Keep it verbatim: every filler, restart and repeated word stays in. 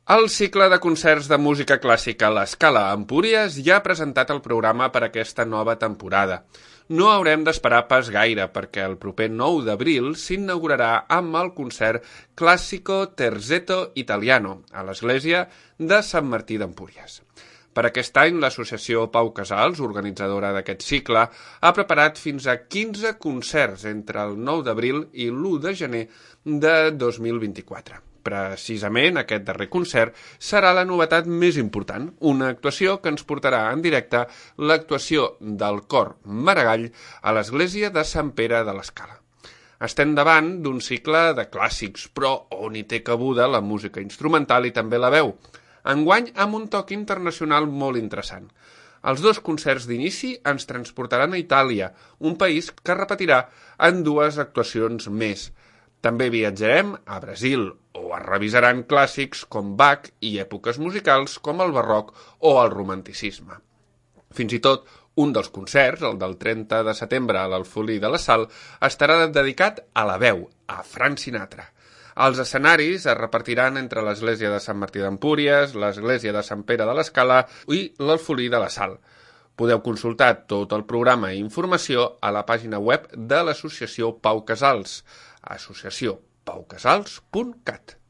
El cicle de concerts de música clàssica La Scala a Empúries ja ha presentat el programa per aquesta nova temporada. No haurem d'esperar pas gaire perquè el proper nou d'abril s'inaugurarà amb el concert Classico Terzetto Italiano a l'església de Sant Martí d'Empúries. Per aquest any, l'associació Pau Casals, organitzadora d'aquest cicle, ha preparat fins a quinze concerts entre el nou d'abril i l'u de gener de dos mil vint-i-quatre. Precisament aquest darrer concert serà la novetat més important, una actuació que ens portarà en directe l'actuació del cor Maragall a l'església de Sant Pere de l'Escala. Estem davant d'un cicle de clàssics, però on hi té cabuda la música instrumental i també la veu, enguany amb un toc internacional molt interessant. Els dos concerts d'inici ens transportaran a Itàlia, un país que repetirà en dues actuacions més. També viatjarem a Brasil, o es revisaran clàssics com Bach i èpoques musicals com el barroc o el romanticisme. Fins i tot, un dels concerts, el del trenta de setembre a l'Alfolí de la Sal, estarà dedicat a la veu, a Frank Sinatra. Els escenaris es repartiran entre l'església de Sant Martí d'Empúries, l'església de Sant Pere de l'Escala i l'Alfolí de la Sal. Podeu consultar tot el programa i informació a la pàgina web de l'associació Pau Casals, associació pau casals punt cat.